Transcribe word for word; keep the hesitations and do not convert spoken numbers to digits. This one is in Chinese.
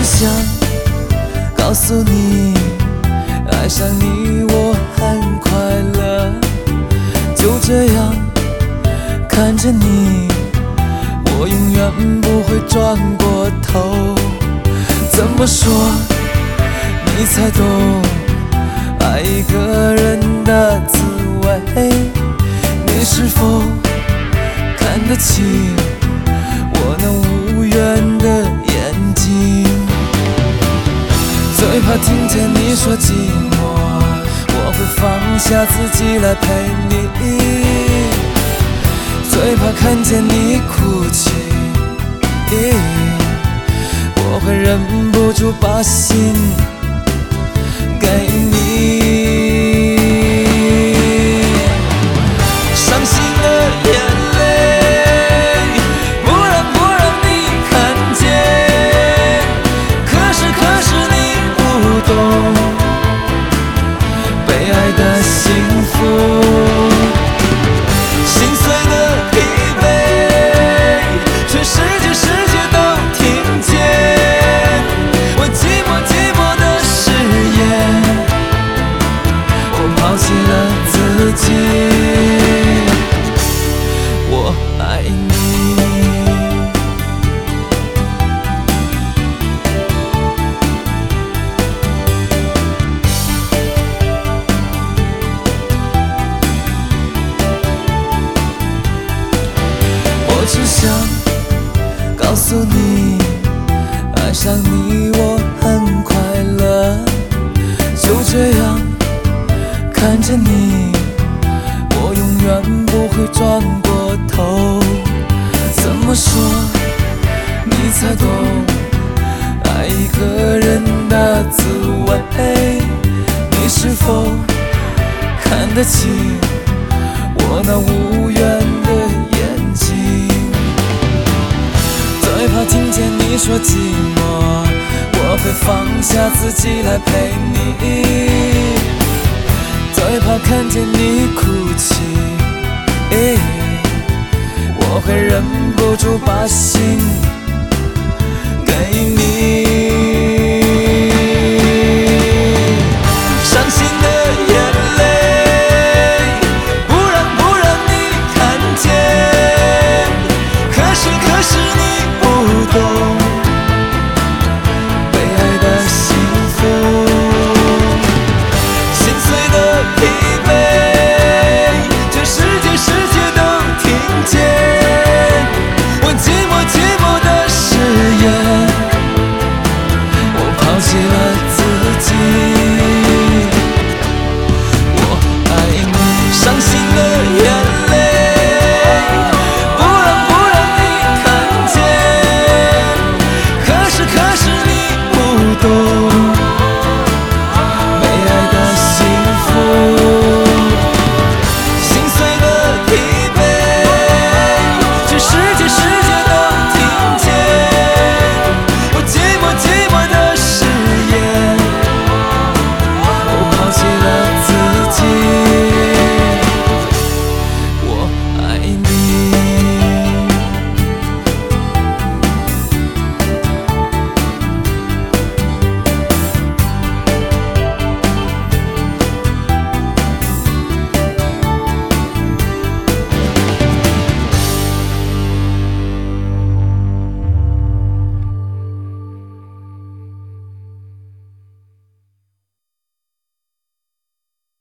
想告诉你，爱上你我很快乐。就这样看着你，我永远不会转过头。怎么说你才懂爱一个人的滋味？你是否看得清我那无缘的眼睛？最怕听见你说寂寞，我会放下自己来陪你。最怕看见你哭泣，我会忍不住把心给你。伤心的眼泪不让不让你看见，可是可是你不懂被爱的幸福。心碎的疲惫，全世界世界都听见。我寂寞寂寞的誓言，我抛弃了自己，我爱你。我只想告诉你，爱上你我很快乐。就这样看着你，我永远不会转过头。怎么说你才懂爱一个人的滋味？你是否看得清我那无缘的眼睛？最怕听见你说寂寞，我会放下自己来陪你。最怕看见你哭泣，我会忍不住把心给你。伤心的眼泪不让不让你看见，可是可是你不懂被爱的幸福。心碎的疲惫，全世界世界都听见。我寂寞寂寞的誓言，我抛弃了自己，我爱你。伤心的眼泪不让不让你看见，可是可是你不懂